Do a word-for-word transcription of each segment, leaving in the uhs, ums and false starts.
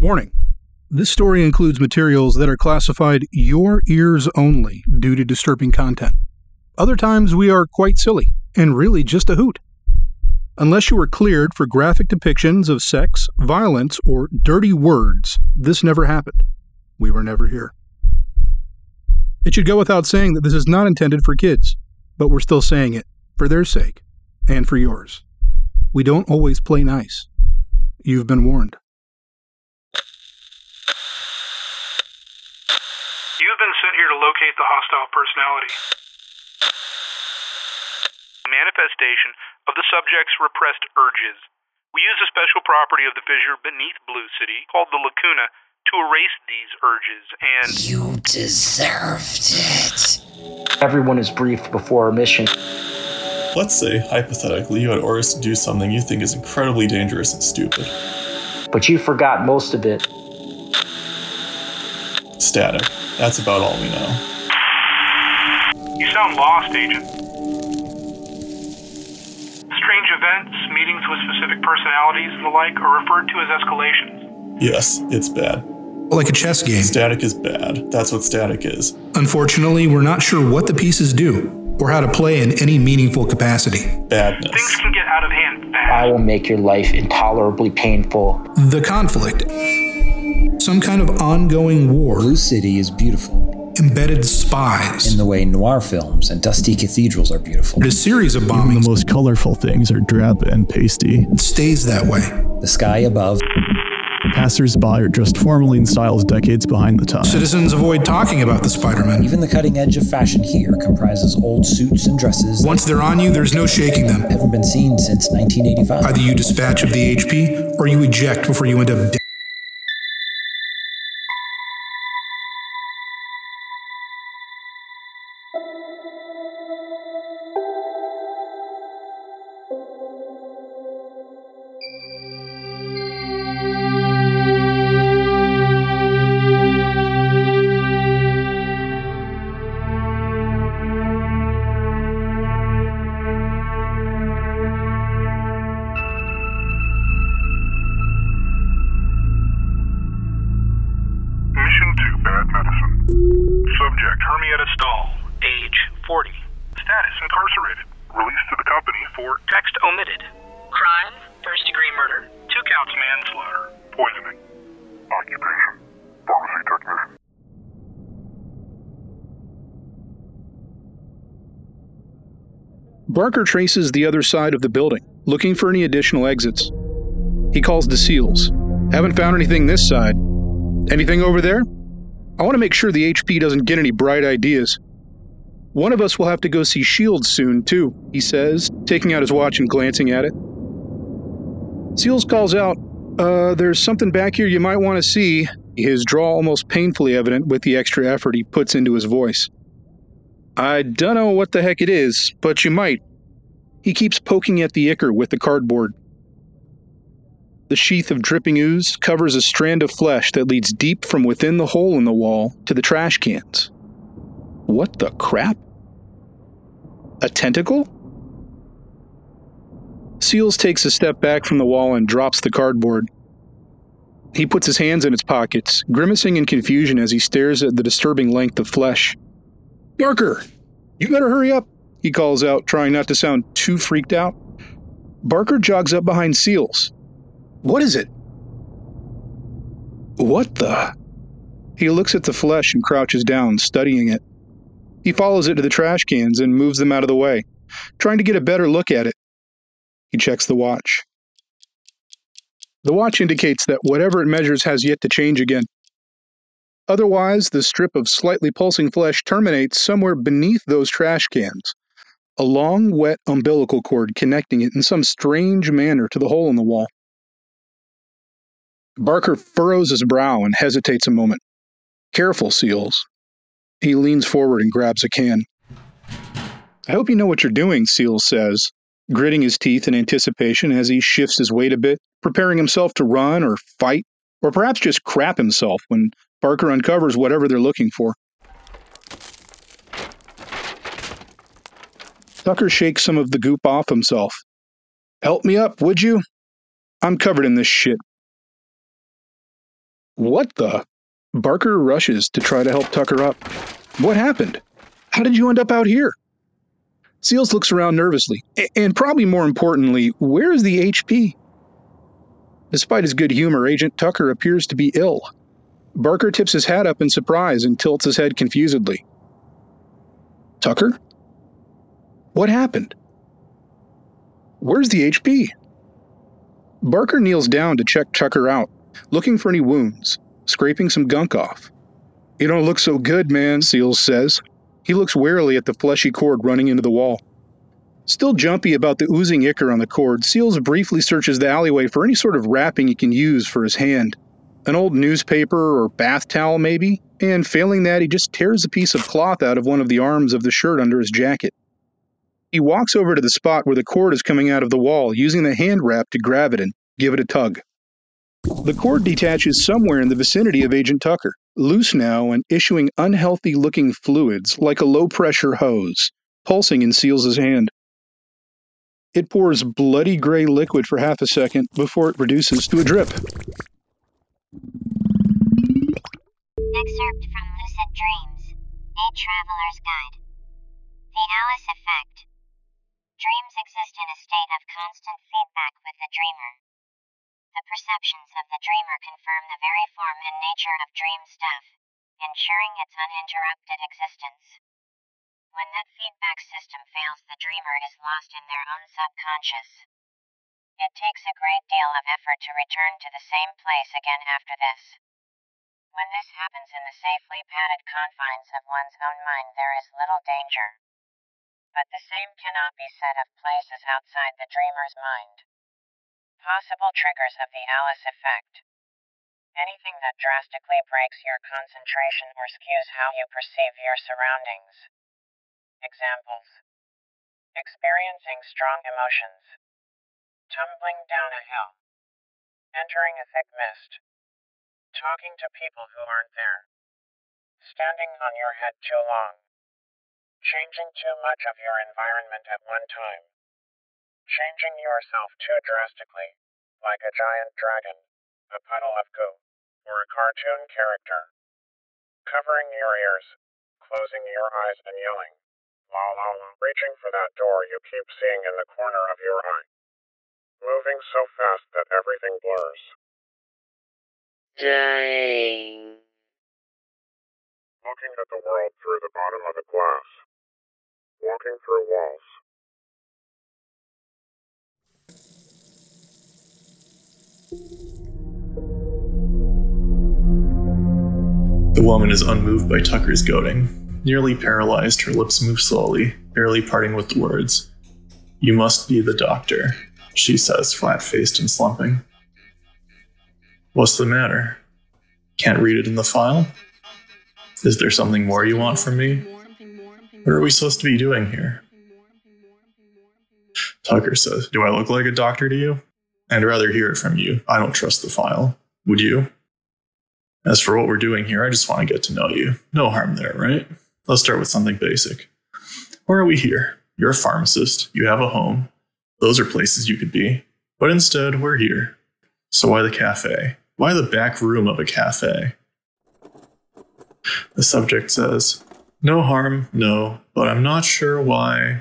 Warning. This story includes materials that are classified your ears only due to disturbing content. Other times we are quite silly and really just a hoot. Unless you are cleared for graphic depictions of sex, violence, or dirty words, this never happened. We were never here. It should go without saying that this is not intended for kids, but we're still saying it for their sake and for yours. We don't always play nice. You've been warned. You've been sent here to locate the hostile personality. Manifestation of the subject's repressed urges. We use a special property of the fissure beneath Blue City, called the Lacuna, to erase these urges, and... You deserved it. Everyone is briefed before our mission. Let's say, hypothetically, you had orders to do something you think is incredibly dangerous and stupid. But you forgot most of it. Static. That's about all we know. You sound lost, Agent. Strange events, meetings with specific personalities, and the like are referred to as escalations. Yes, it's bad. Like a chess game. Static is bad. That's what static is. Unfortunately, we're not sure what the pieces do or how to play in any meaningful capacity. Badness. Things can get out of hand fast. I will make your life intolerably painful. The conflict. Some kind of ongoing war. Blue City is beautiful. Embedded spies. In the way noir films and dusty cathedrals are beautiful. A series of bombings. Even the most colorful things are drab and pasty. It stays that way. The sky above. Passers-by are dressed formally in styles decades behind the times. Citizens avoid talking about the Spider-Man. Even the cutting edge of fashion here comprises old suits and dresses. Once they're on you, there's no shaking them. Haven't been seen since nineteen eighty-five. Either you dispatch of the H P, or you eject before you end up dead. Subject, Hermietta Stahl, age forty. Status, incarcerated. Released to the company for text omitted. Crime, first-degree murder. Two counts manslaughter. Poisoning. Occupation, pharmacy technician. Barker traces the other side of the building, looking for any additional exits. He calls the SEALs. Haven't found anything this side. Anything over there? I want to make sure the H P doesn't get any bright ideas. One of us will have to go see Shields soon, too, he says, taking out his watch and glancing at it. Seals calls out, uh, there's something back here you might want to see, his drawl almost painfully evident with the extra effort he puts into his voice. I dunno what the heck it is, but you might. He keeps poking at the ichor with the cardboard. The sheath of dripping ooze covers a strand of flesh that leads deep from within the hole in the wall to the trash cans. What the crap? A tentacle? Seals takes a step back from the wall and drops the cardboard. He puts his hands in his pockets, grimacing in confusion as he stares at the disturbing length of flesh. Barker, you better hurry up, he calls out, trying not to sound too freaked out. Barker jogs up behind Seals. What is it? What the? He looks at the flesh and crouches down, studying it. He follows it to the trash cans and moves them out of the way, trying to get a better look at it. He checks the watch. The watch indicates that whatever it measures has yet to change again. Otherwise, the strip of slightly pulsing flesh terminates somewhere beneath those trash cans, a long, wet umbilical cord connecting it in some strange manner to the hole in the wall. Barker furrows his brow and hesitates a moment. Careful, Seals. He leans forward and grabs a can. I hope you know what you're doing, Seals says, gritting his teeth in anticipation as he shifts his weight a bit, preparing himself to run or fight, or perhaps just crap himself when Barker uncovers whatever they're looking for. Tucker shakes some of the goop off himself. Help me up, would you? I'm covered in this shit. What the? Barker rushes to try to help Tucker up. What happened? How did you end up out here? Seals looks around nervously, and probably more importantly, where is the H P? Despite his good humor, Agent Tucker appears to be ill. Barker tips his hat up in surprise and tilts his head confusedly. Tucker? What happened? Where's the H P? Barker kneels down to check Tucker out, looking for any wounds, scraping some gunk off. You don't look so good, man, Seals says. He looks warily at the fleshy cord running into the wall. Still jumpy about the oozing ichor on the cord, Seals briefly searches the alleyway for any sort of wrapping he can use for his hand. An old newspaper or bath towel, maybe, and failing that, he just tears a piece of cloth out of one of the arms of the shirt under his jacket. He walks over to the spot where the cord is coming out of the wall, using the hand wrap to grab it and give it a tug. The cord detaches somewhere in the vicinity of Agent Tucker, loose now and issuing unhealthy-looking fluids like a low-pressure hose, pulsing in Seals' hand. It pours bloody gray liquid for half a second before it reduces to a drip. Excerpt from Lucid Dreams, A Traveler's Guide. The Alice Effect. Dreams exist in a state of constant feedback with the dreamer. The perceptions of the dreamer confirm the very form and nature of dream stuff, ensuring its uninterrupted existence. When that feedback system fails, the dreamer is lost in their own subconscious. It takes a great deal of effort to return to the same place again after this. When this happens in the safely padded confines of one's own mind, there is little danger. But the same cannot be said of places outside the dreamer's mind. Possible triggers of the Alice Effect. Anything that drastically breaks your concentration or skews how you perceive your surroundings. Examples: experiencing strong emotions, tumbling down a hill, entering a thick mist, talking to people who aren't there, standing on your head too long, changing too much of your environment at one time, changing yourself too drastically, like a giant dragon, a puddle of goo, or a cartoon character, covering your ears, closing your eyes and yelling, la la la, reaching for that door you keep seeing in the corner of your eye, moving so fast that everything blurs. Dying. Looking at the world through the bottom of a glass. Walking through walls. The woman is unmoved by Tucker's goading. Nearly paralyzed, her lips move slowly, barely parting with the words. "You must be the doctor," she says, flat-faced and slumping. "What's the matter? Can't read it in the file? Is there something more you want from me? What are we supposed to be doing here?" Tucker says, "Do I look like a doctor to you? I'd rather hear it from you. I don't trust the file. Would you? As for what we're doing here, I just want to get to know you. No harm there, right? Let's start with something basic. Why are we here? You're a pharmacist. You have a home. Those are places you could be. But instead, we're here. So why the cafe? Why the back room of a cafe?" The subject says, "No harm, no, but I'm not sure why."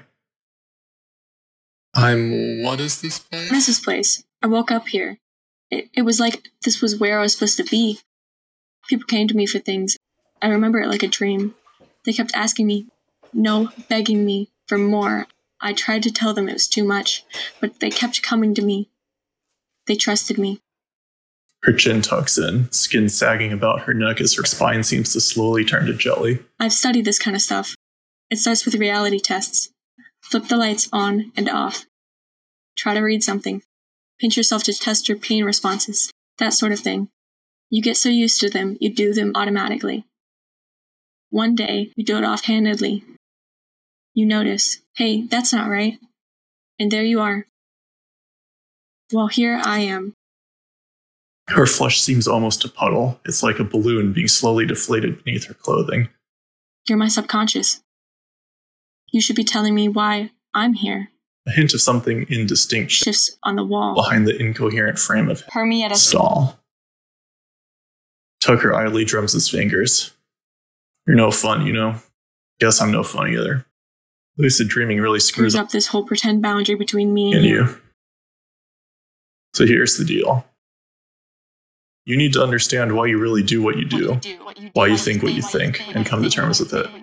I'm... what is this place? This place. I woke up here. It, it was like this was where I was supposed to be. People came to me for things. I remember it like a dream. They kept asking me, no, begging me for more. I tried to tell them it was too much, but they kept coming to me. They trusted me. Her chin tucks in, skin sagging about her neck as her spine seems to slowly turn to jelly. I've studied this kind of stuff. It starts with reality tests. Flip the lights on and off. Try to read something. Pinch yourself to test your pain responses. That sort of thing. You get so used to them, you do them automatically. One day, you do it offhandedly. You notice, hey, that's not right. And there you are. Well, here I am. Her flesh seems almost a puddle. It's like a balloon being slowly deflated beneath her clothing. You're my subconscious. You should be telling me why I'm here. A hint of something indistinct shifts on the wall behind the incoherent frame of Hermietta stall. Tucker idly drums his fingers. You're no fun, you know? Guess I'm no fun either. Lucid dreaming really screws Screws up this whole pretend boundary between me and, and you. you. So here's the deal. You need to understand why you really do what you do, why you think what you think, and come to terms with it.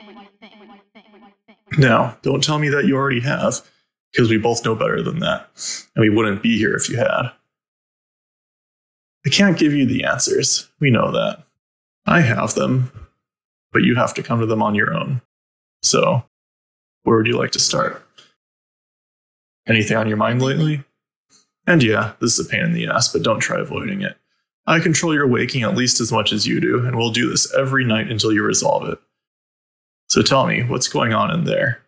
Now, don't tell me that you already have, because we both know better than that, and we wouldn't be here if you had. I can't give you the answers. We know that. I have them, but you have to come to them on your own. So, where would you like to start? Anything on your mind lately? And yeah, this is a pain in the ass, but don't try avoiding it. I control your waking at least as much as you do, and we'll do this every night until you resolve it. So tell me, what's going on in there?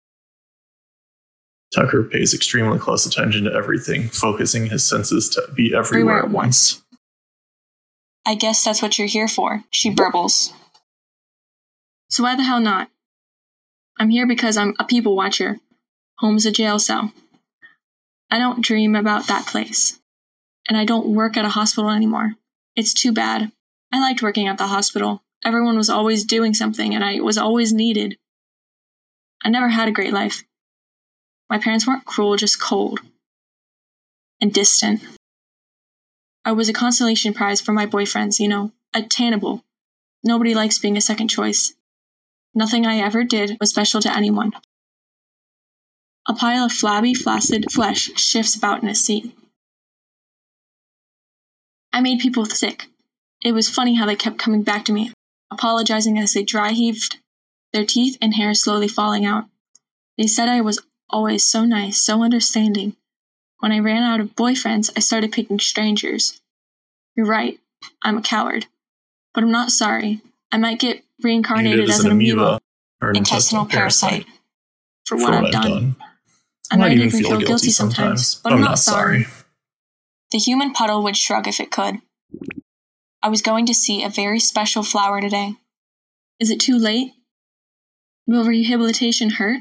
Tucker pays extremely close attention to everything, focusing his senses to be everywhere, everywhere at once. I guess that's what you're here for, she burbles. So why the hell not? I'm here because I'm a people watcher. Home's a jail cell. I don't dream about that place. And I don't work at a hospital anymore. It's too bad. I liked working at the hospital. Everyone was always doing something, and I was always needed. I never had a great life. My parents weren't cruel, just cold. And distant. I was a consolation prize for my boyfriends, you know, attainable. Nobody likes being a second choice. Nothing I ever did was special to anyone. A pile of flabby, flaccid flesh shifts about in a seat. I made people sick. It was funny how they kept coming back to me, apologizing as they dry heaved, their teeth and hair slowly falling out. They said I was always so nice, so understanding. When I ran out of boyfriends, I started picking strangers. You're right, I'm a coward. But I'm not sorry. I might get reincarnated as, as an amoeba, or an intestinal, intestinal parasite, parasite for, for what, what I've I've done. done. I might even feel guilty, guilty sometimes, sometimes, but I'm, I'm not sorry. sorry. The human puddle would shrug if it could. I was going to see a very special flower today. Is it too late? Will rehabilitation hurt?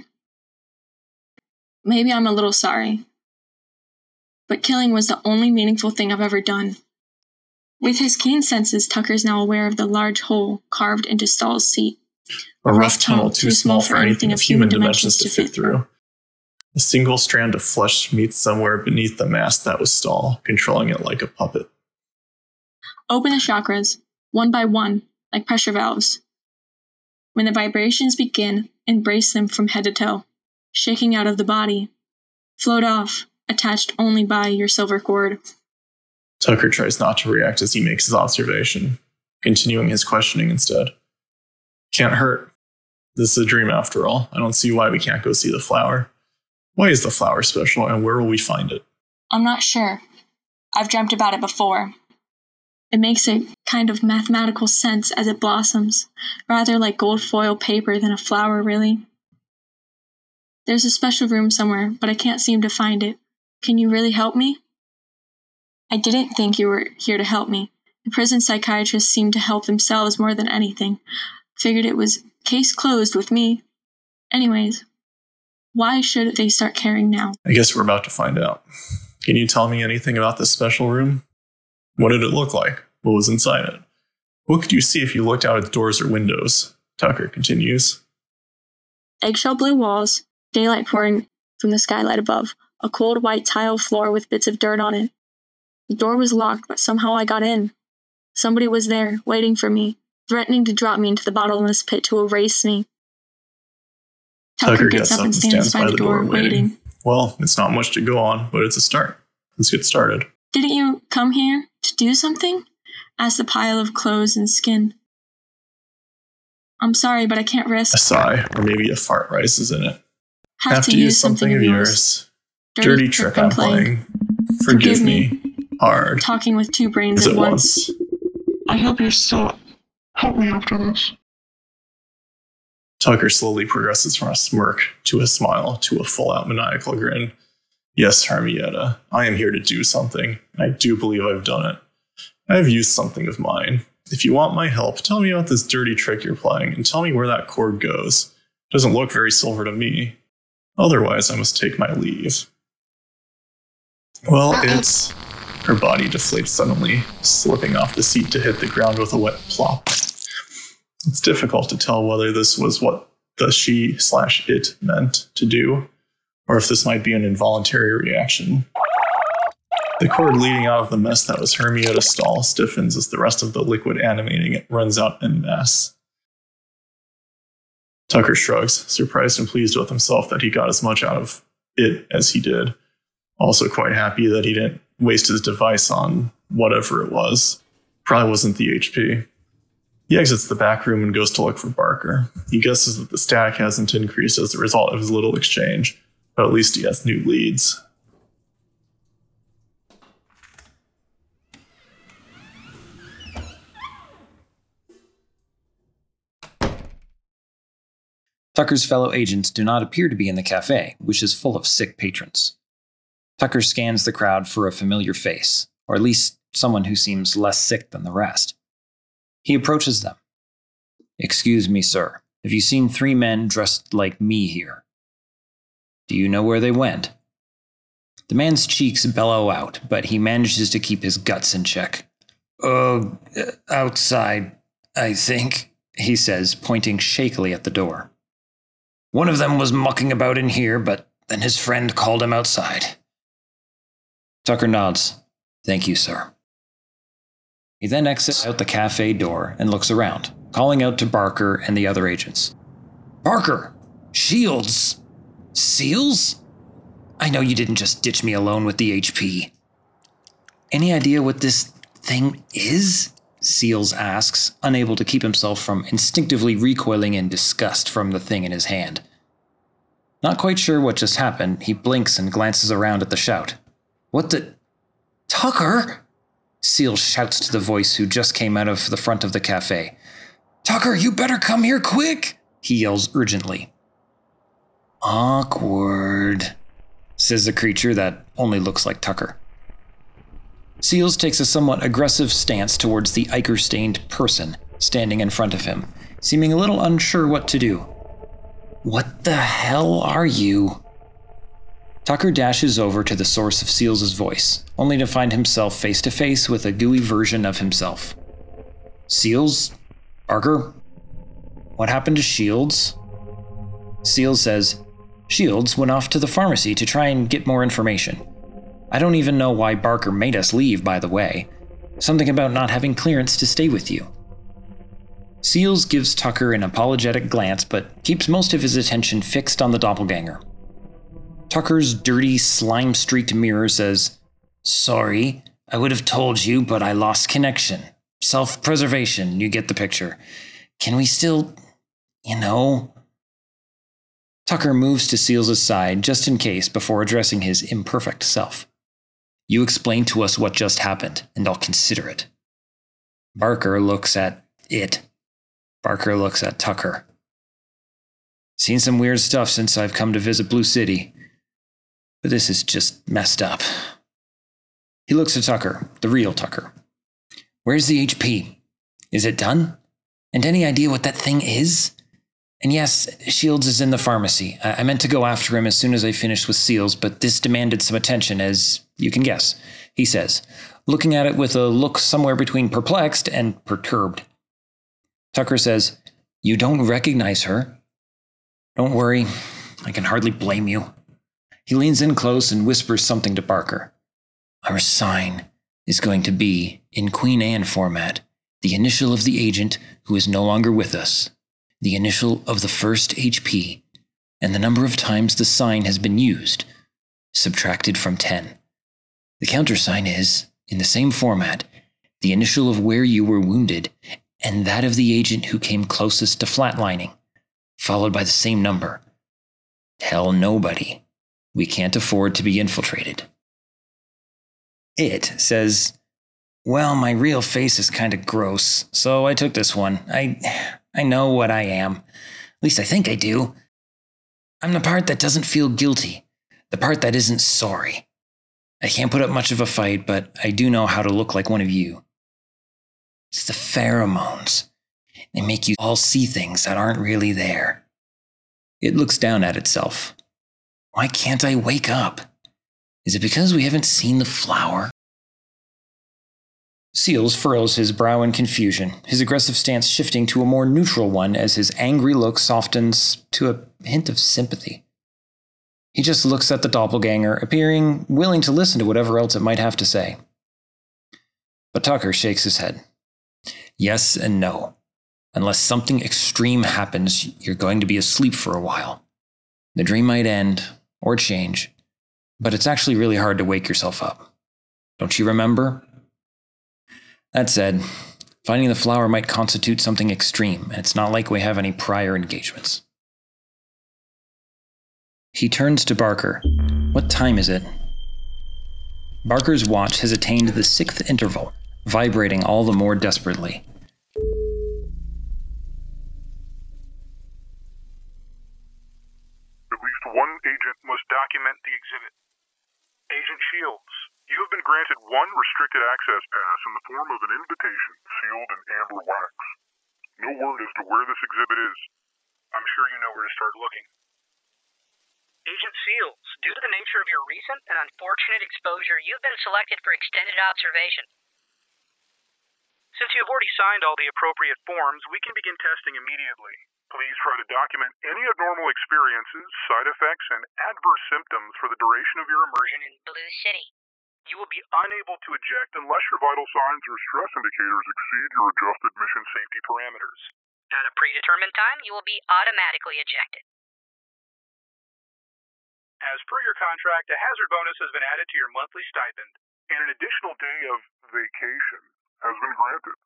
Maybe I'm a little sorry. But killing was the only meaningful thing I've ever done. With his keen senses, Tucker's now aware of the large hole carved into Stahl's seat. A rough tunnel too small for anything of human dimensions to fit through. A single strand of flesh meets somewhere beneath the mask that was Stahl, controlling it like a puppet. Open the chakras, one by one, like pressure valves. When the vibrations begin, embrace them from head to toe, shaking out of the body. Float off, attached only by your silver cord. Tucker tries not to react as he makes his observation, continuing his questioning instead. Can't hurt. This is a dream after all. I don't see why we can't go see the flower. Why is the flower special, and where will we find it? I'm not sure. I've dreamt about it before. It makes a kind of mathematical sense as it blossoms, rather like gold foil paper than a flower, really. There's a special room somewhere, but I can't seem to find it. Can you really help me? I didn't think you were here to help me. The prison psychiatrists seem to help themselves more than anything. Figured it was case closed with me. Anyways, why should they start caring now? I guess we're about to find out. Can you tell me anything about this special room? What did it look like? What was inside it? What could you see if you looked out at doors or windows? Tucker continues. Eggshell blue walls, daylight pouring from the skylight above, a cold white tile floor with bits of dirt on it. The door was locked, but somehow I got in. Somebody was there, waiting for me, threatening to drop me into the bottomless pit to erase me. Tucker, Tucker gets, gets up and stands, stands by, by the door, door waiting. waiting. Well, it's not much to go on, but it's a start. Let's get started. Didn't you come here to do something? Asked the pile of clothes and skin. I'm sorry, but I can't risk. A sigh, or maybe a fart rises in it. Have, Have to, to use something, something of yours. Dirty, Dirty trick, trick I'm playing. playing. Forgive, Forgive me. Hard. Talking with two brains at once. once. I hope you still help me after this. Tucker slowly progresses from a smirk to a smile to a full-out maniacal grin. Yes, Harmietta, I am here to do something, and I do believe I've done it. I have used something of mine. If you want my help, tell me about this dirty trick you're playing, and tell me where that cord goes. It doesn't look very silver to me. Otherwise, I must take my leave. Well, it's... Her body deflates suddenly, slipping off the seat to hit the ground with a wet plop. It's difficult to tell whether this was what the she slash it meant to do, or if this might be an involuntary reaction. The cord leading out of the mess that was Hermiota's stall stiffens as the rest of the liquid animating it runs out en masse. Tucker shrugs, surprised and pleased with himself that he got as much out of it as he did. Also quite happy that he didn't waste his device on whatever it was. Probably wasn't the H P. He exits the back room and goes to look for Barker. He guesses that the stack hasn't increased as a result of his little exchange, but at least he has new leads. Tucker's fellow agents do not appear to be in the cafe, which is full of sick patrons. Tucker scans the crowd for a familiar face, or at least someone who seems less sick than the rest. He approaches them. "Excuse me, sir. Have you seen three men dressed like me here? Do you know where they went?" The man's cheeks bellow out, but he manages to keep his guts in check. "Oh, uh, outside, I think," he says, pointing shakily at the door. "One of them was mucking about in here, but then his friend called him outside." Tucker nods. "Thank you, sir." He then exits out the cafe door and looks around, calling out to Barker and the other agents. "Barker! Shields! Seals? I know you didn't just ditch me alone with the H P." "Any idea what this thing is?" Seals asks, unable to keep himself from instinctively recoiling in disgust from the thing in his hand. Not quite sure what just happened, he blinks and glances around at the shout. "What the... Tucker!" Seals shouts to the voice who just came out of the front of the cafe. "Tucker, you better come here quick!" he yells urgently. "Awkward," says the creature that only looks like Tucker. Seals takes a somewhat aggressive stance towards the ichor-stained person standing in front of him, seeming a little unsure what to do. "What the hell are you?" Tucker dashes over to the source of Seals' voice, only to find himself face to face with a gooey version of himself. "Seals? Barker? What happened to Shields?" Seals says, "Shields went off to the pharmacy to try and get more information. I don't even know why Barker made us leave, by the way. Something about not having clearance to stay with you." Seals gives Tucker an apologetic glance, but keeps most of his attention fixed on the doppelganger. Tucker's dirty, slime-streaked mirror says, "Sorry, I would have told you, but I lost connection. Self-preservation, you get the picture. Can we still, you know?" Tucker moves to Seals' side just in case before addressing his imperfect self. "You explain to us what just happened, and I'll consider it." Barker looks at it. Barker looks at Tucker. "Seen some weird stuff since I've come to visit Blue City. But this is just messed up." He looks at Tucker, the real Tucker. "Where's the H P? Is it done? And any idea what that thing is? And yes, Shields is in the pharmacy. I, I meant to go after him as soon as I finished with Seals, but this demanded some attention, as you can guess," he says, looking at it with a look somewhere between perplexed and perturbed. Tucker says, "You don't recognize her?" "Don't worry, I can hardly blame you." He leans in close and whispers something to Barker. "Our sign is going to be, in Queen Anne format, the initial of the agent who is no longer with us, the initial of the first H P, and the number of times the sign has been used, subtracted from ten. The countersign is, in the same format, the initial of where you were wounded, and that of the agent who came closest to flatlining, followed by the same number. Tell nobody. We can't afford to be infiltrated." It says, "Well, my real face is kind of gross, so I took this one. I I know what I am. At least I think I do. I'm the part that doesn't feel guilty, the part that isn't sorry. I can't put up much of a fight, but I do know how to look like one of you. It's the pheromones. They make you all see things that aren't really there." It looks down at itself. "Why can't I wake up? Is it because we haven't seen the flower? Seals furrows his brow in confusion, his aggressive stance shifting to a more neutral one as his angry look softens to a hint of sympathy. He just looks at the doppelganger, appearing willing to listen to whatever else it might have to say. But Tucker shakes his head. Yes and no. Unless something extreme happens, you're going to be asleep for a while. The dream might end, or change, but it's actually really hard to wake yourself up. Don't you remember? That said, finding the flower might constitute something extreme, and it's not like we have any prior engagements. He turns to Barker. What time is it? Barker's watch has attained the sixth interval, vibrating all the more desperately. At least one agent must document the exhibit. Agent Shields, you have been granted one restricted access pass in the form of an invitation sealed in amber wax. No word as to where this exhibit is. I'm sure you know where to start looking. Agent Seals, due to the nature of your recent and unfortunate exposure, you've been selected for extended observation. Since you have already signed all the appropriate forms, we can begin testing immediately. Please try to document any abnormal experiences, side effects, and adverse symptoms for the duration of your immersion in Blue City. You will be unable to eject unless your vital signs or stress indicators exceed your adjusted mission safety parameters. At a predetermined time, you will be automatically ejected. As per your contract, a hazard bonus has been added to your monthly stipend, and an additional day of vacation has been granted.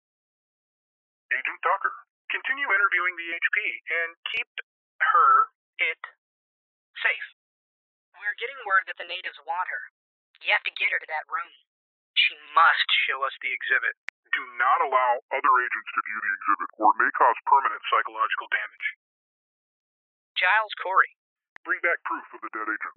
Agent Tucker, continue interviewing the H P and keep her, it, safe. We're getting word that the natives want her. You have to get her to that room. She must show us the exhibit. Do not allow other agents to view the exhibit, or it may cause permanent psychological damage. Giles Corey, bring back proof of the dead agent.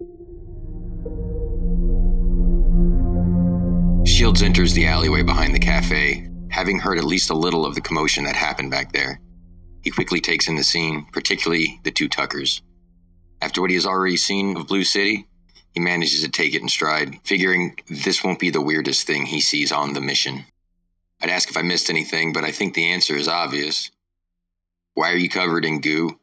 Shields enters the alleyway behind the cafe, having heard at least a little of the commotion that happened back there. He quickly takes in the scene, particularly the two Tuckers. After what he has already seen of Blue City, he manages to take it in stride, figuring this won't be the weirdest thing he sees on the mission. I'd ask if I missed anything, but I think the answer is obvious. Why are you covered in goo?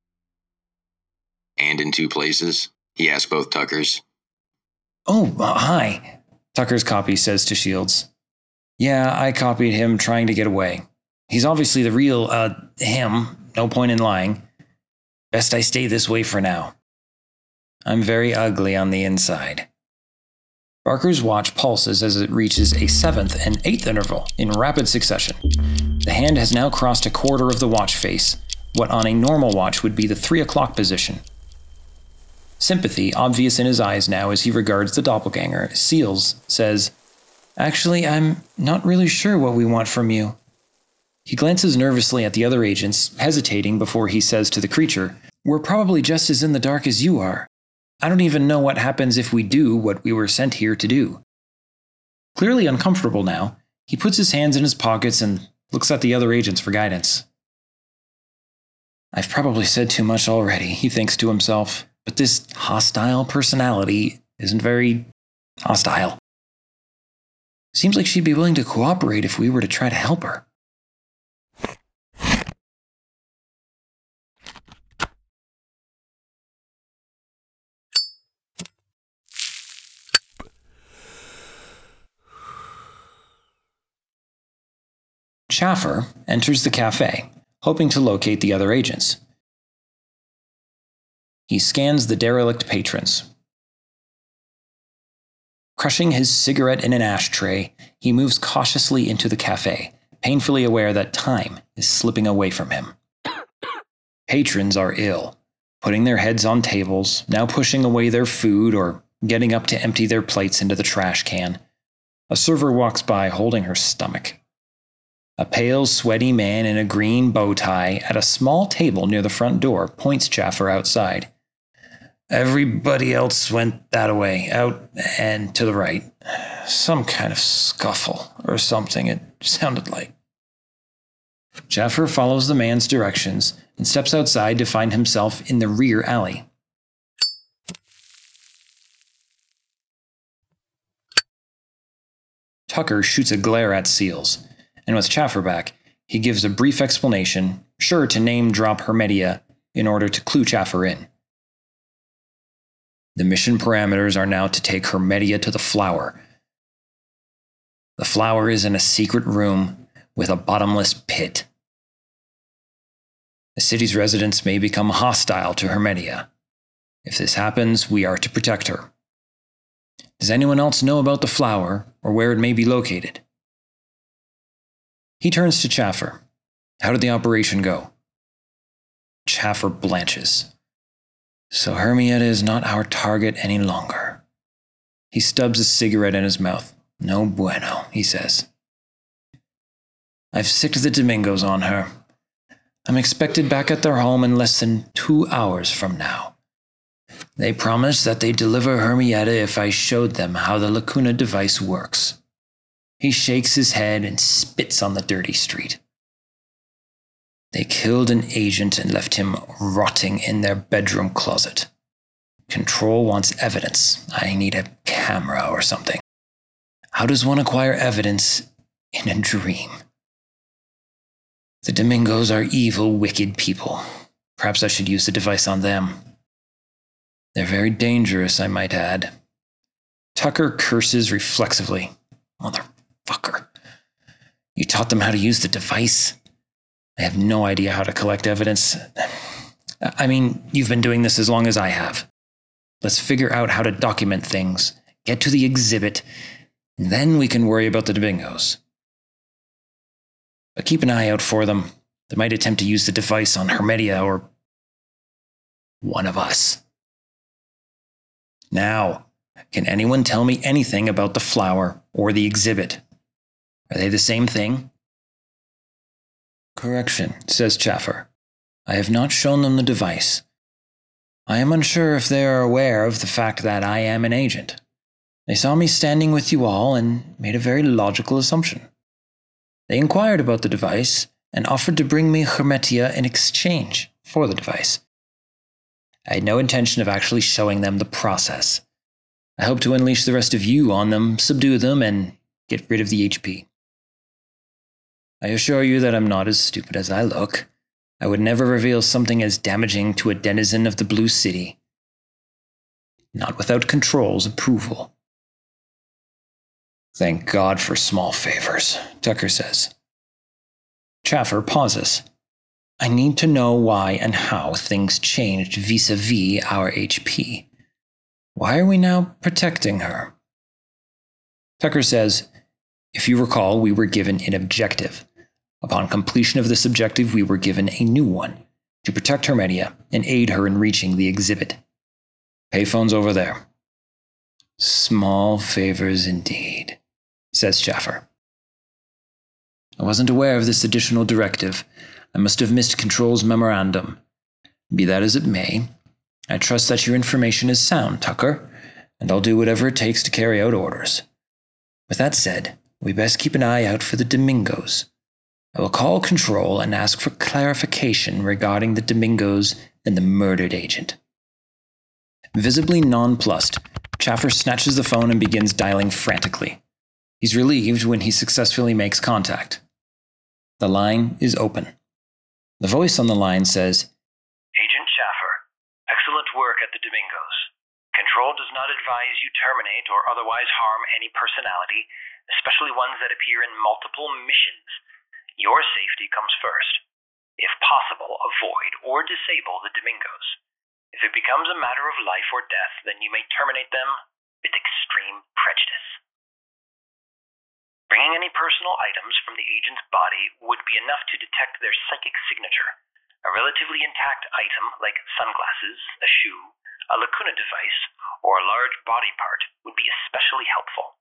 And in two places? He asks both Tuckers. Oh, uh, hi, Tucker's copy says to Shields. Yeah, I copied him trying to get away. He's obviously the real, uh, him. No point in lying. Best I stay this way for now. I'm very ugly on the inside. Barker's watch pulses as it reaches a seventh and eighth interval in rapid succession. The hand has now crossed a quarter of the watch face, what on a normal watch would be the three o'clock position. Sympathy obvious in his eyes now as he regards the doppelganger, Seals says, Actually, I'm not really sure what we want from you. He glances nervously at the other agents, hesitating before he says to the creature, We're probably just as in the dark as you are. I don't even know what happens if we do what we were sent here to do. Clearly uncomfortable now, he puts his hands in his pockets and looks at the other agents for guidance. I've probably said too much already, he thinks to himself, but this hostile personality isn't very hostile. Seems like she'd be willing to cooperate if we were to try to help her. Schaffer enters the cafe, hoping to locate the other agents. He scans the derelict patrons. Crushing his cigarette in an ashtray, he moves cautiously into the cafe, painfully aware that time is slipping away from him. Patrons are ill, putting their heads on tables, now pushing away their food or getting up to empty their plates into the trash can. A server walks by holding her stomach. A pale, sweaty man in a green bow tie at a small table near the front door points Schaffer outside. Everybody else went that way, out and to the right. Some kind of scuffle or something, it sounded like. Schaffer follows the man's directions and steps outside to find himself in the rear alley. Tucker shoots a glare at Seals, and with Chaffer back, he gives a brief explanation, sure to name-drop Hermetia in order to clue Chaffer in. The mission parameters are now to take Hermetia to the Flower. The Flower is in a secret room with a bottomless pit. The city's residents may become hostile to Hermetia. If this happens, we are to protect her. Does anyone else know about the Flower or where it may be located? He turns to Chaffer. How did the operation go? Chaffer blanches. So Hermietta is not our target any longer. He stubs a cigarette in his mouth. No bueno, he says. I've sicked the Domingos on her. I'm expected back at their home in less than two hours from now. They promised that they'd deliver Hermietta if I showed them how the Lacuna device works. He shakes his head and spits on the dirty street. They killed an agent and left him rotting in their bedroom closet. Control wants evidence. I need a camera or something. How does one acquire evidence in a dream? The Domingos are evil, wicked people. Perhaps I should use the device on them. They're very dangerous, I might add. Tucker curses reflexively. Motherfucker. You taught them how to use the device? I have no idea how to collect evidence. I mean, you've been doing this as long as I have. Let's figure out how to document things, get to the exhibit, and then we can worry about the Domingos. But keep an eye out for them. They might attempt to use the device on Hermetia or one of us. Now, can anyone tell me anything about the Flower or the exhibit? Are they the same thing? Correction, says Chaffer. I have not shown them the device. I am unsure if they are aware of the fact that I am an agent. They saw me standing with you all and made a very logical assumption. They inquired about the device and offered to bring me Hermetia in exchange for the device. I had no intention of actually showing them the process. I hope to unleash the rest of you on them, subdue them, and get rid of the H P. I assure you that I'm not as stupid as I look. I would never reveal something as damaging to a denizen of the Blue City. Not without Control's approval. Thank God for small favors, Tucker says. Chaffer pauses. I need to know why and how things changed vis-a-vis our H P. Why are we now protecting her? Tucker says, if you recall, we were given an objective. Upon completion of this objective, we were given a new one, to protect Hermetia and aid her in reaching the exhibit. Payphone's over there. Small favors indeed, says Chaffer. I wasn't aware of this additional directive. I must have missed Control's memorandum. Be that as it may, I trust that your information is sound, Tucker, and I'll do whatever it takes to carry out orders. With that said, we best keep an eye out for the Domingos. I will call Control and ask for clarification regarding the Domingos and the murdered agent. Visibly nonplussed, Chaffer snatches the phone and begins dialing frantically. He's relieved when he successfully makes contact. The line is open. The voice on the line says, Agent Chaffer, excellent work at the Domingos. Control does not advise you terminate or otherwise harm any personality, especially ones that appear in multiple missions. Your safety comes first. If possible, avoid or disable the Domingos. If it becomes a matter of life or death, then you may terminate them with extreme prejudice. Bringing any personal items from the agent's body would be enough to detect their psychic signature. A relatively intact item like sunglasses, a shoe, a Lacuna device, or a large body part would be especially helpful.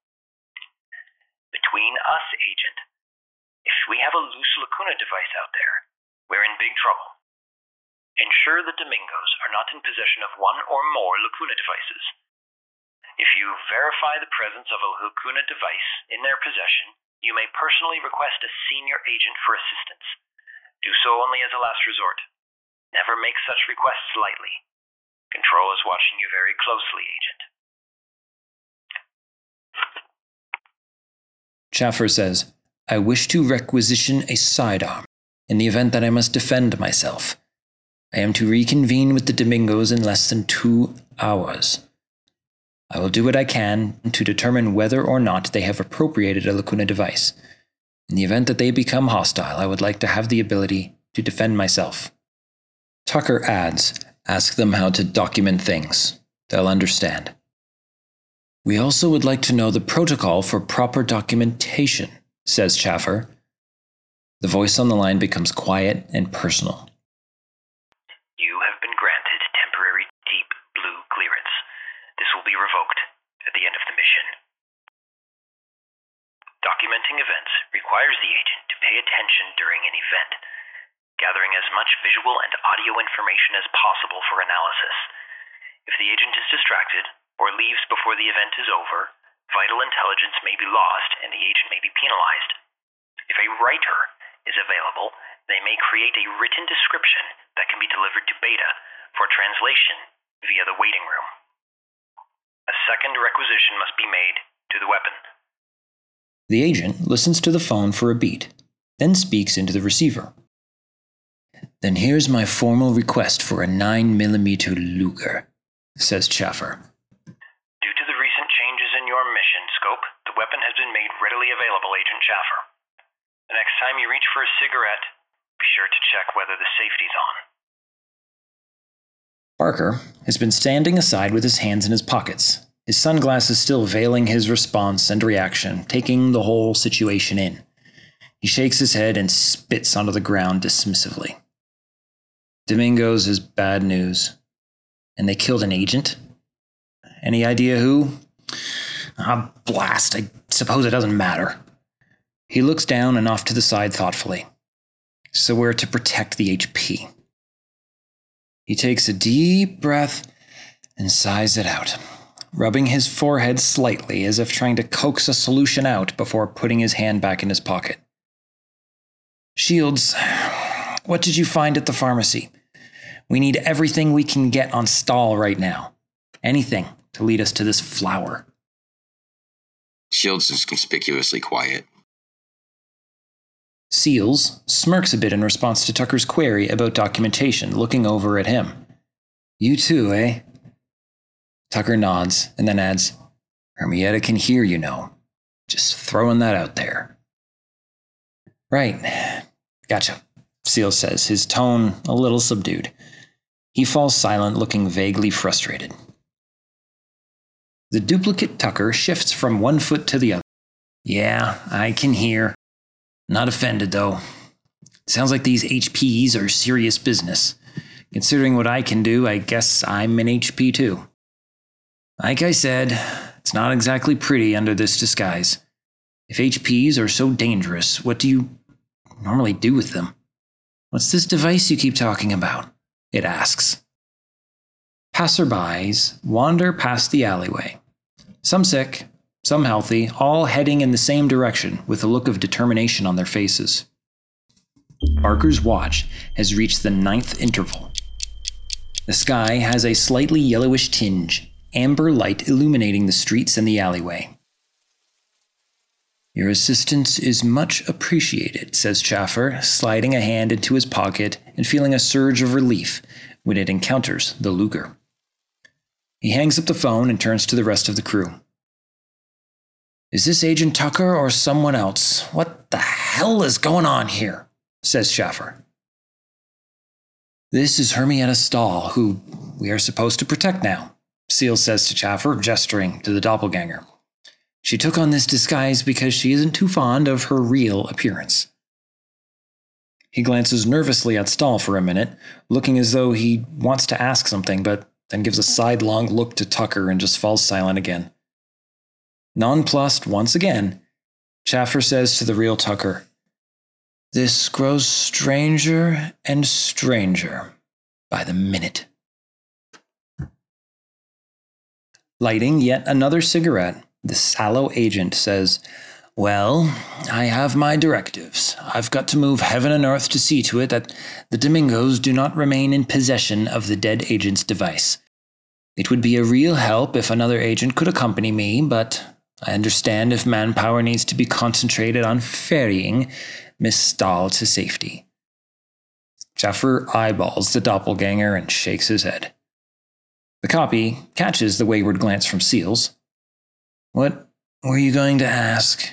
Between us, Agent, if we have a loose Lacuna device out there, we're in big trouble. Ensure the Domingos are not in possession of one or more Lacuna devices. If you verify the presence of a Lacuna device in their possession, you may personally request a senior agent for assistance. Do so only as a last resort. Never make such requests lightly. Control is watching you very closely, Agent. Chaffer says, I wish to requisition a sidearm in the event that I must defend myself. I am to reconvene with the Domingos in less than two hours. I will do what I can to determine whether or not they have appropriated a Lacuna device. In the event that they become hostile, I would like to have the ability to defend myself. Tucker adds, ask them how to document things. They'll understand. We also would like to know the protocol for proper documentation, says Chaffer. The voice on the line becomes quiet and personal. You have been granted temporary deep blue clearance. This will be revoked at the end of the mission. Documenting events requires the agent to pay attention during an event, gathering as much visual and audio information as possible for analysis. If the agent is distracted or leaves before the event is over, vital intelligence may be lost and the agent may be penalized. If a writer is available, they may create a written description that can be delivered to Beta for translation via the waiting room. A second requisition must be made to the weapon. The agent listens to the phone for a beat, then speaks into the receiver. Then here's my formal request for a nine millimeter Luger, says Chaffer. Due to the recent changes in your mission scope, the weapon has been made readily available, Agent Chaffer. The next time you reach for a cigarette, be sure to check whether the safety's on. Barker has been standing aside with his hands in his pockets, his sunglasses still veiling his response and reaction, taking the whole situation in. He shakes his head and spits onto the ground dismissively. Domingos is bad news. And they killed an agent? Any idea who? Ah, blast, I suppose it doesn't matter. He looks down and off to the side thoughtfully. So we're to protect the H P. He takes a deep breath and sighs it out, rubbing his forehead slightly as if trying to coax a solution out before putting his hand back in his pocket. Shields, what did you find at the pharmacy? We need everything we can get on Stahl right now. Anything to lead us to this flower. Shields is conspicuously quiet. Seals smirks a bit in response to Tucker's query about documentation, looking over at him. You too, eh? Tucker nods and then adds, Hermietta can hear, you know. Just throwing that out there. Right. Gotcha, Seals says, his tone a little subdued. He falls silent, looking vaguely frustrated. The duplicate Tucker shifts from one foot to the other. Yeah, I can hear. Not offended, though. Sounds like these H Ps are serious business. Considering what I can do, I guess I'm an H P too. Like I said, it's not exactly pretty under this disguise. If H Ps are so dangerous, what do you normally do with them? What's this device you keep talking about? It asks. Passerbys wander past the alleyway. Some sick, some healthy, all heading in the same direction with a look of determination on their faces. Barker's watch has reached the ninth interval. The sky has a slightly yellowish tinge, amber light illuminating the streets and the alleyway. Your assistance is much appreciated, says Chaffer, sliding a hand into his pocket and feeling a surge of relief when it encounters the Luger. He hangs up the phone and turns to the rest of the crew. Is this Agent Tucker or someone else? What the hell is going on here? Says Chaffer. This is Hermietta Stahl, who we are supposed to protect now, Seals says to Chaffer, gesturing to the doppelganger. She took on this disguise because she isn't too fond of her real appearance. He glances nervously at Stahl for a minute, looking as though he wants to ask something, but then gives a sidelong look to Tucker and just falls silent again. Nonplussed once again, Chaffer says to the real Tucker, This grows stranger and stranger by the minute. Lighting yet another cigarette, the sallow agent says, Well, I have my directives. I've got to move heaven and earth to see to it that the Domingos do not remain in possession of the dead agent's device. It would be a real help if another agent could accompany me, but I understand if manpower needs to be concentrated on ferrying Miss Stahl to safety. Schaffer eyeballs the doppelganger and shakes his head. The copy catches the wayward glance from Seals. What were you going to ask?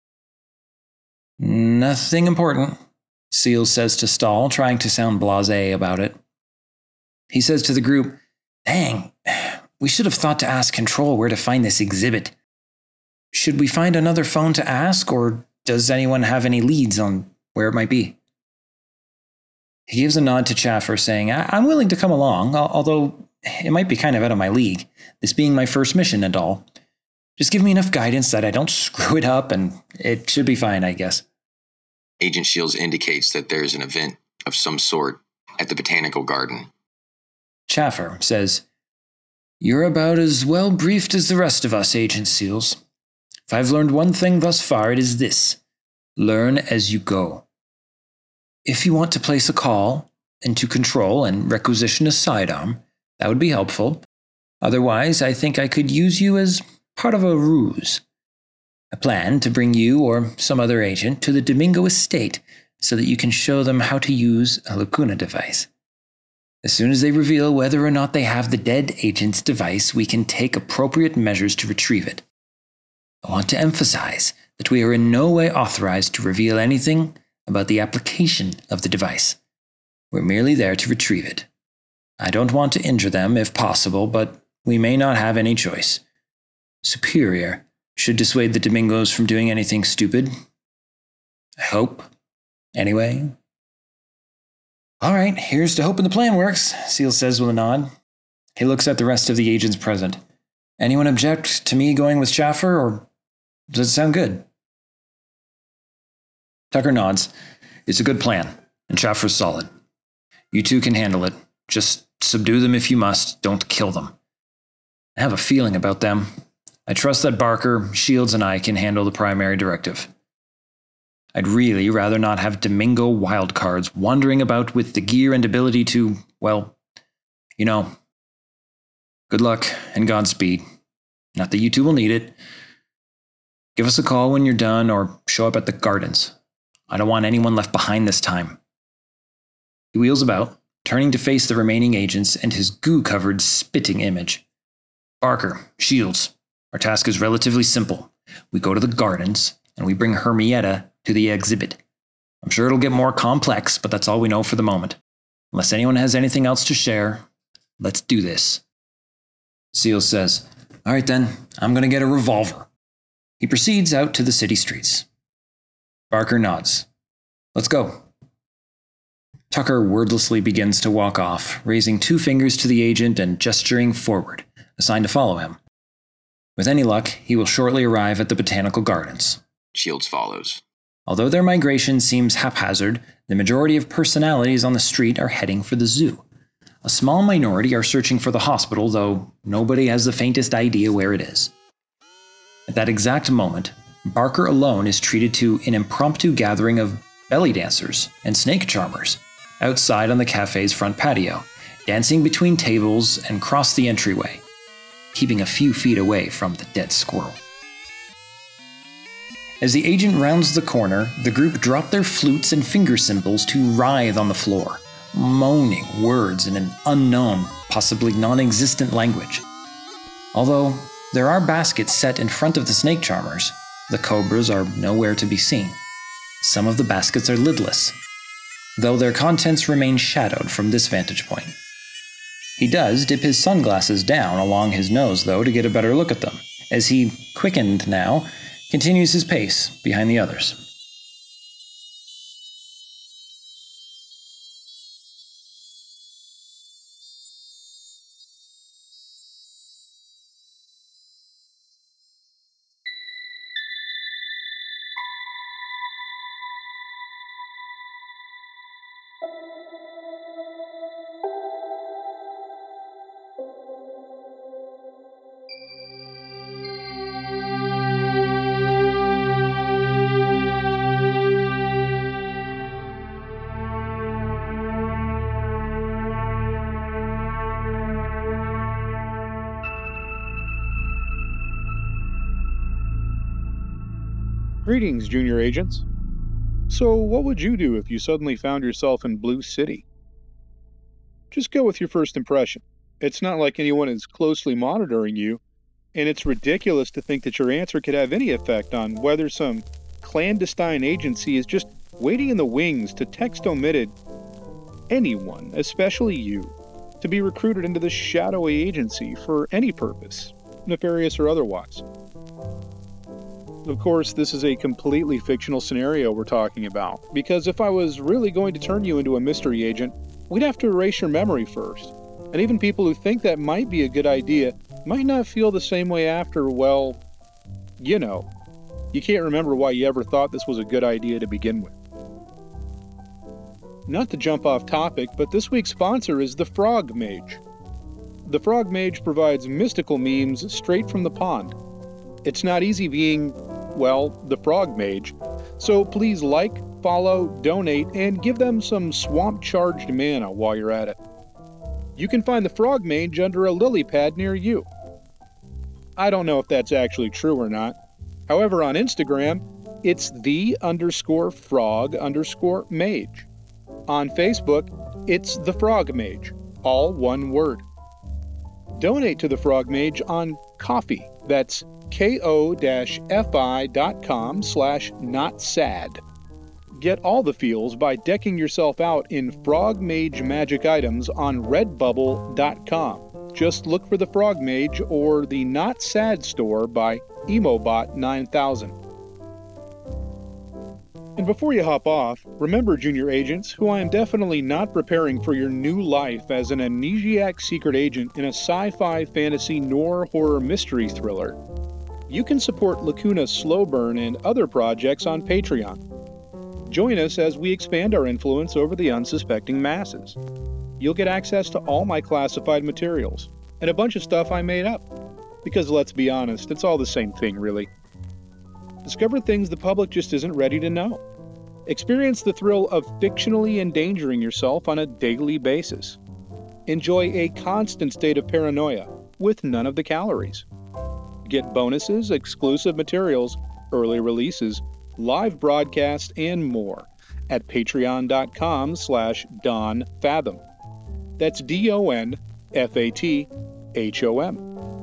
Nothing important, Seals says to Stahl, trying to sound blasé about it. He says to the group, Dang, we should have thought to ask Control where to find this exhibit. Should we find another phone to ask, or does anyone have any leads on where it might be? He gives a nod to Schaffer, saying, I- I'm willing to come along, although it might be kind of out of my league, this being my first mission and all. Just give me enough guidance that I don't screw it up, and it should be fine, I guess. Agent Shields indicates that there is an event of some sort at the Botanical Garden. Schaffer says, You're about as well briefed as the rest of us, Agent Seals. If I've learned one thing thus far, it is this. Learn as you go. If you want to place a call into Control and requisition a sidearm, that would be helpful. Otherwise, I think I could use you as part of a ruse. I plan to bring you or some other agent to the Domingo estate so that you can show them how to use a Lacuna device. As soon as they reveal whether or not they have the dead agent's device, we can take appropriate measures to retrieve it. I want to emphasize that we are in no way authorized to reveal anything about the application of the device. We're merely there to retrieve it. I don't want to injure them if possible, but we may not have any choice. Superior should dissuade the Domingos from doing anything stupid. I hope. Anyway. All right, here's to hoping the plan works, Seals says with a nod. He looks at the rest of the agents present. Anyone object to me going with Schaffer, or does it sound good? Tucker nods. It's a good plan, and Schaffer's solid. You two can handle it. Just subdue them if you must. Don't kill them. I have a feeling about them. I trust that Barker, Shields, and I can handle the primary directive. I'd really rather not have Domingo wildcards wandering about with the gear and ability to, well, you know. Good luck and Godspeed. Not that you two will need it. Give us a call when you're done or show up at the gardens. I don't want anyone left behind this time. He wheels about, turning to face the remaining agents and his goo-covered spitting image. Barker, Shields, our task is relatively simple. We go to the gardens, and we bring Hermietta to the exhibit. I'm sure it'll get more complex, but that's all we know for the moment. Unless anyone has anything else to share, let's do this. Seals says, All right then, I'm going to get a revolver. He proceeds out to the city streets. Barker nods. Let's go. Tucker wordlessly begins to walk off, raising two fingers to the agent and gesturing forward, a sign to follow him. With any luck, he will shortly arrive at the Botanical Gardens. Shields follows. Although their migration seems haphazard, the majority of personalities on the street are heading for the zoo. A small minority are searching for the hospital, though nobody has the faintest idea where it is. At that exact moment, Barker alone is treated to an impromptu gathering of belly dancers and snake charmers outside on the cafe's front patio, dancing between tables and across the entryway, keeping a few feet away from the dead squirrel. As the agent rounds the corner, the group drop their flutes and finger cymbals to writhe on the floor, moaning words in an unknown, possibly non-existent language. Although there are baskets set in front of the snake charmers, the cobras are nowhere to be seen. Some of the baskets are lidless, though their contents remain shadowed from this vantage point. He does dip his sunglasses down along his nose, though, to get a better look at them, as he, quickened now, continues his pace behind the others. Greetings, Junior Agents. So, what would you do if you suddenly found yourself in Blue City? Just go with your first impression. It's not like anyone is closely monitoring you, and it's ridiculous to think that your answer could have any effect on whether some clandestine agency is just waiting in the wings to text omitted anyone, especially you, to be recruited into this shadowy agency for any purpose, nefarious or otherwise. Of course, this is a completely fictional scenario we're talking about, because if I was really going to turn you into a mystery agent, we'd have to erase your memory first. And even people who think that might be a good idea might not feel the same way after, well, you know, you can't remember why you ever thought this was a good idea to begin with. Not to jump off topic, but this week's sponsor is the Frog Mage. The Frog Mage provides mystical memes straight from the pond. It's not easy being, well, the Frog Mage, so please like, follow, donate, and give them some swamp-charged mana while you're at it. You can find the Frog Mage under a lily pad near you. I don't know if that's actually true or not. However, on Instagram, it's the underscore frog underscore mage. On Facebook, it's the Frog Mage, all one word. Donate to the Frog Mage on Ko-fi. That's ko-fi.com slash not sad. Get all the feels by decking yourself out in Frog Mage magic items on redbubble dot com. Just look for the Frog Mage or the Not Sad store by Emobot nine thousand. And before you hop off, remember, Junior Agents, who I am definitely not preparing for your new life as an amnesiac secret agent in a sci-fi, fantasy, noir, horror mystery thriller. You can support Lacuna Slow Burn and other projects on Patreon. Join us as we expand our influence over the unsuspecting masses. You'll get access to all my classified materials, and a bunch of stuff I made up. Because let's be honest, it's all the same thing, really. Discover things the public just isn't ready to know. Experience the thrill of fictionally endangering yourself on a daily basis. Enjoy a constant state of paranoia with none of the calories. Get bonuses, exclusive materials, early releases, live broadcasts, and more at patreon.com slash Don Fathom. That's D O N F A T H O M.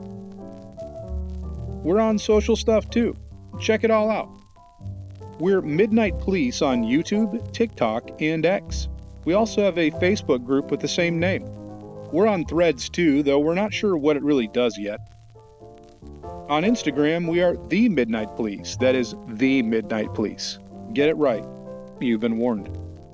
We're on social stuff too. Check it all out. We're Midnight Police on YouTube, TikTok, and X. We also have a Facebook group with the same name. We're on Threads too, though we're not sure what it really does yet. On Instagram, we are The Midnight Police. That is The Midnight Police. Get it right. You've been warned.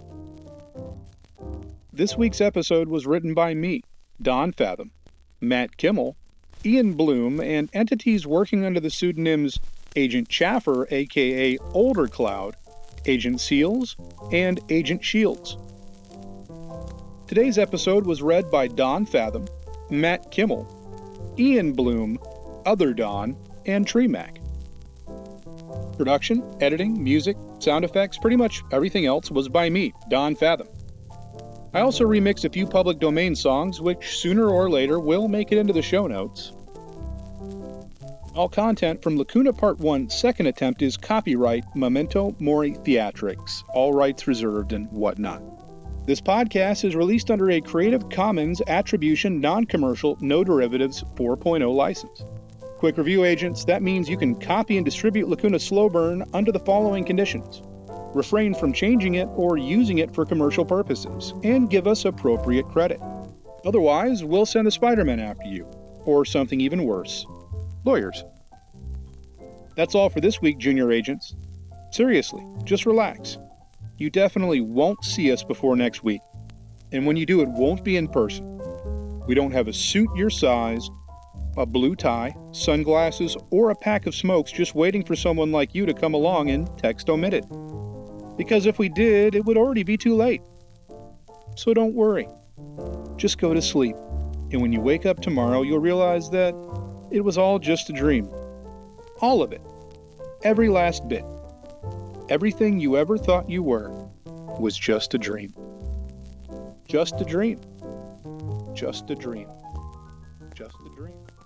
This week's episode was written by me, Don Fathom, Matt Kimmel, Ian Bloom, and entities working under the pseudonyms Agent Chaffer, aka Older Cloud, Agent Seals, and Agent Shields. Today's episode was read by Don Fathom, Matt Kimmel, Ian Bloom, Other Don, and Treemac. Production, editing, music, sound effects, pretty much everything else was by me, Don Fathom. I also remixed a few public domain songs, which sooner or later will make it into the show notes. All content from Lacuna Part one second attempt is copyright Memento Mori Theatrics, all rights reserved and whatnot. This podcast is released under a Creative Commons Attribution Non-Commercial No Derivatives four point oh license. Quick review, agents, that means you can copy and distribute Lacuna Slow Burn under the following conditions. Refrain from changing it or using it for commercial purposes, and give us appropriate credit. Otherwise, we'll send the Spider-Man after you, or something even worse. Lawyers. That's all for this week, Junior Agents. Seriously, just relax. You definitely won't see us before next week, and when you do, it won't be in person. We don't have a suit your size, a blue tie, sunglasses, or a pack of smokes just waiting for someone like you to come along and text omitted. Because if we did, it would already be too late. So don't worry. Just go to sleep, and when you wake up tomorrow, you'll realize that it was all just a dream. All of it. Every last bit. Everything you ever thought you were was just a dream. Just a dream. Just a dream. Just a dream.